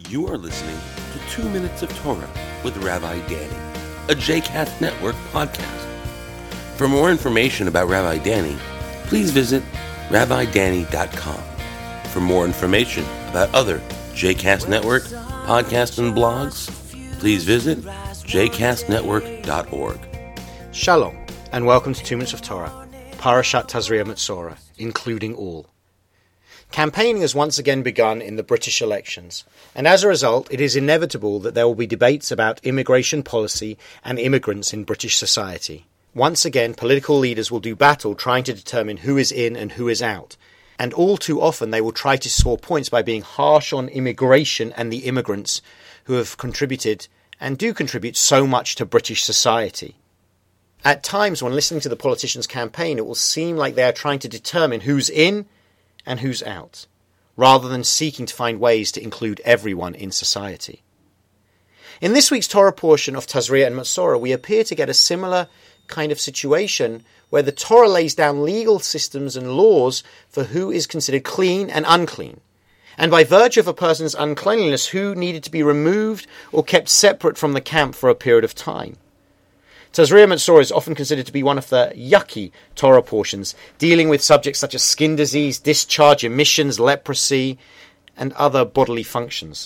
You are listening to 2 Minutes of Torah with Rabbi Danny, a JCast Network podcast. For more information about Rabbi Danny, please visit rabbidanny.com. For more information about other JCast Network podcasts and blogs, please visit jcastnetwork.org. Shalom, and welcome to 2 Minutes of Torah, Parashat Tazria Metzora, including all. Campaigning has once again begun in the British elections, and as a result, it is inevitable that there will be debates about immigration policy and immigrants in British society. Once again, political leaders will do battle trying to determine who is in and who is out, and all too often they will try to score points by being harsh on immigration and the immigrants who have contributed and do contribute so much to British society. At times, when listening to the politicians' campaign, it will seem like they are trying to determine who's in and who's out, rather than seeking to find ways to include everyone in society. In this week's Torah portion of Tazria and Metzora, we appear to get a similar kind of situation where the Torah lays down legal systems and laws for who is considered clean and unclean, and by virtue of a person's uncleanliness, who needed to be removed or kept separate from the camp for a period of time. Tazria Metzora is often considered to be one of the yucky Torah portions, dealing with subjects such as skin disease, discharge, emissions, leprosy, and other bodily functions.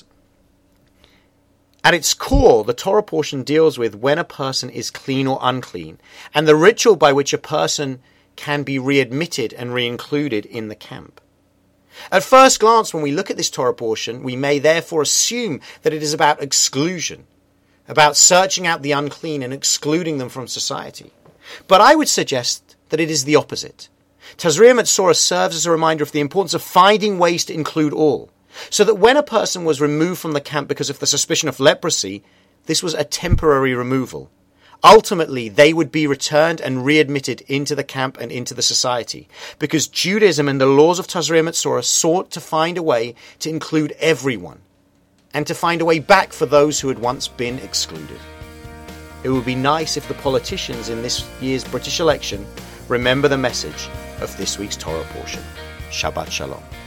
At its core, the Torah portion deals with when a person is clean or unclean, and the ritual by which a person can be readmitted and re-included in the camp. At first glance, when we look at this Torah portion, we may therefore assume that it is about exclusion, about searching out the unclean and excluding them from society. But I would suggest that it is the opposite. Tazria Metzora serves as a reminder of the importance of finding ways to include all, so that when a person was removed from the camp because of the suspicion of leprosy, this was a temporary removal. Ultimately, they would be returned and readmitted into the camp and into the society, because Judaism and the laws of Tazria Metzora sought to find a way to include everyone, and to find a way back for those who had once been excluded. It would be nice if the politicians in this year's British election remember the message of this week's Torah portion. Shabbat Shalom.